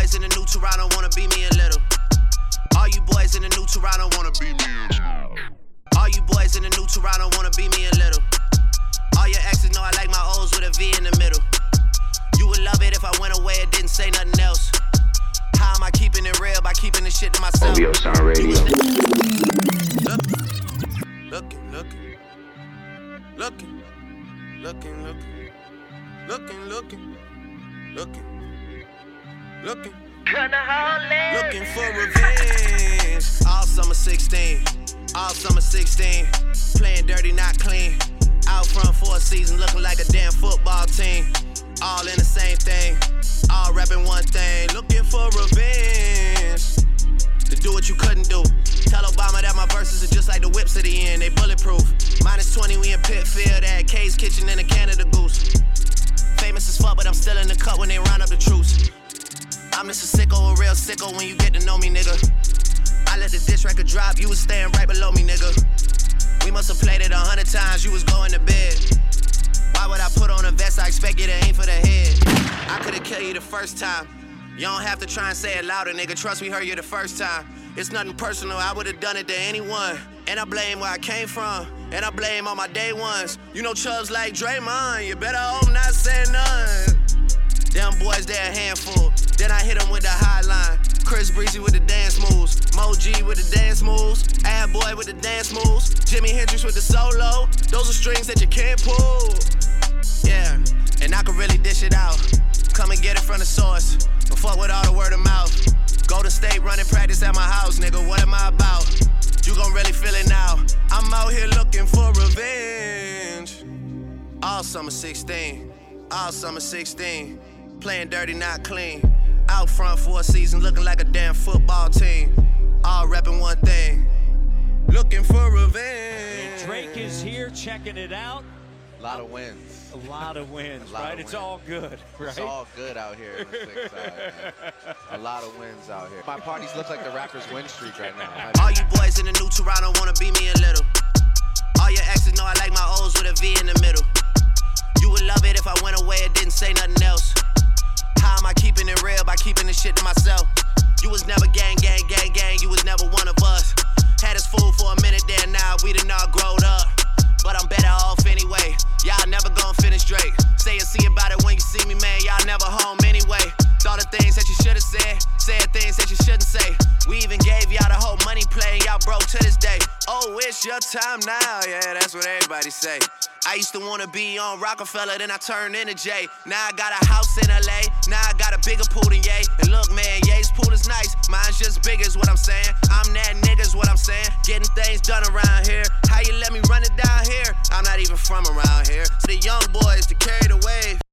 boys in the new Toronto wanna be me a little. All you boys in the new Toronto wanna be me a little. All you boys in the new Toronto wanna be me a little. All your exes know I like my O's with a V in the middle. You would love it if I went away and didn't say nothing else. How am I keeping it real? By keeping this shit to myself. OVO Sound Radio. Looking for revenge. All summer 16, all summer 16. Playing dirty, not clean. Out front for a season, looking like a damn football team. All in the same thing, all rapping one thing. Looking for revenge. To do what you couldn't do. Tell Obama that my verses are just like the whips at the end, they bulletproof. -20, we in Pitfield at Kay's Kitchen in a Canada Goose. Famous as fuck, but I'm still in the cut when they round up the troops. I'm just a sicko, a real sicko when you get to know me, nigga. I let the diss record drop, you was staying right below me, nigga. We must have played it 100 times, you was going to bed. Why would I put on a vest? I expect you to aim for the head. I could've killed you the first time. You don't have to try and say it louder, nigga. Trust me, heard you the first time. It's nothing personal, I would've done it to anyone. And I blame where I came from, and I blame all my day ones. You know Chubbs like Draymond, you better hope not say none. Them boys, they're a handful. Then I hit them with the hotline. Chris Breezy with the dance moves. Mo G with the dance moves. Ad Boy with the dance moves. Jimi Hendrix with the solo. Those are strings that you can't pull. Yeah, and I can really dish it out. Come and get it from the source. But fuck with all the word of mouth. Golden State running practice at my house, nigga. What am I about? You gon' really feel it now. I'm out here looking for revenge. All summer 16. All summer 16. Playing dirty, not clean. Out front for a season, looking like a damn football team. All repping one thing. Looking for revenge. Drake is here checking it out. A lot of wins. A lot of wins, right? It's all good, right? It's all good out here in the 6 side, man. A lot of wins out here. My parties look like the Raptors win streak right now. All you boys in the new Toronto wanna be me a little. All your exes know I like my O's with a V in the middle. You would love it if I went away and didn't say nothing else. How am I keeping it real? By keeping this shit to myself. You was never gang, gang, gang, gang. You was never one of us. Had us fooled for a minute there, now we done all growed up. But I'm better off anyway. Y'all never gon' finish Drake. Say and see about it when you see me, man. Y'all never home anyway. Thought of things that you should've said things that you shouldn't say. We even gave y'all the whole money play, and y'all broke to this day. Oh, it's your time now. Yeah, that's what everybody say. I used to wanna be on Rockefeller, then I turned into Jay. Now I got a house in LA, now I got a bigger pool than Ye. And look, man, Ye's pool is nice, mine's just big is what I'm saying. I'm that nigga's what I'm saying. Getting things done around here. How you let me run it down here? I'm not even from around here. To the young boys to carry the wave.